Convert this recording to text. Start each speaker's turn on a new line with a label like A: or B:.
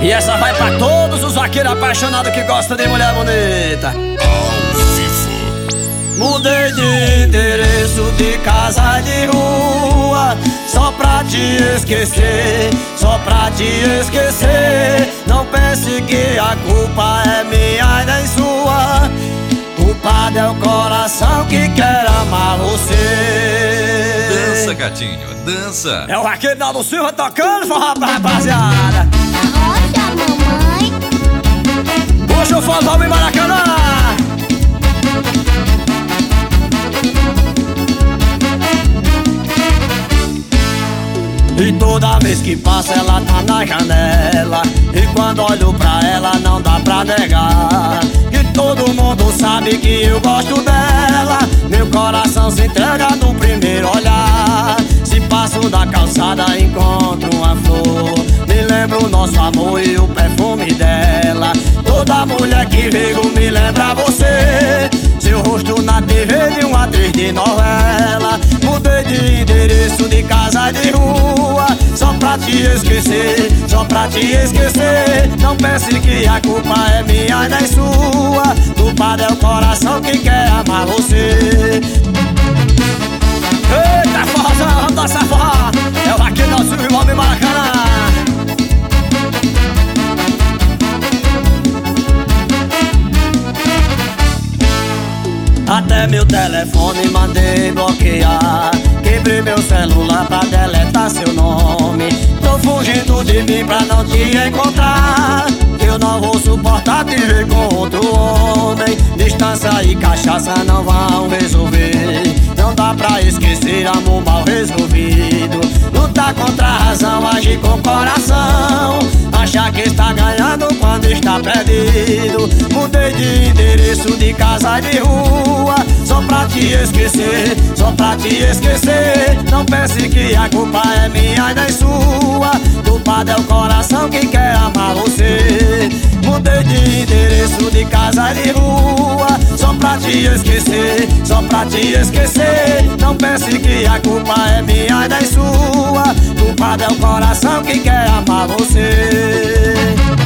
A: E essa vai pra todos os vaqueiros apaixonados que gostam de mulher bonita.
B: Ao vivo.
A: Mudei de endereço, de casa, de rua, só pra te esquecer, só pra te esquecer. Não pense que a culpa é minha e nem sua. Culpado é o coração que quer amar você.
B: Dança, gatinho, dança.
A: É o vaqueiro Naldo Silva tocando forró pra rapaziada.
C: Rocha, mamãe.
A: Puxa o forró em Maracanã. E toda vez que passa ela tá na janela, e quando olho pra ela não dá pra negar que todo mundo sabe que eu gosto dela. Meu coração se entrega no primeiro olhar. Se passo da calçada encontro uma flor, me lembro o nosso amor e o perfume dela. Toda mulher que vejo me lembra você, seu rosto na TV de uma atriz de novela. Mudei de endereço, de casa, de rua, só pra te esquecer, só pra te esquecer. Não pense que a culpa é minha e nem sua. Culpado é o coração que quer amar você. Eita, forrozão, vamos dançar forró. É o vaqueiro Naldo Silva e o homem Maracanã. Até meu telefone mandei bloquear, quebrei meu celular pra deletar seu nome. Tô fugindo de mim pra não te encontrar, eu não vou suportar te ver com outro homem. Distância e cachaça não vão resolver, não dá pra esquecer amor mal resolvido. Lutar contra a razão, agir com o coração, achar que está ganhando quando está perdido. Mudei de endereço, de casa, de rua, só pra te esquecer, só pra te esquecer. Não pense que a culpa é minha e nem sua. Culpado é o coração que quer amar você. Mudei de endereço, de casa, de rua, só pra te esquecer, só pra te esquecer. Não pense que a culpa é minha e nem sua. Culpado é o coração que quer amar você.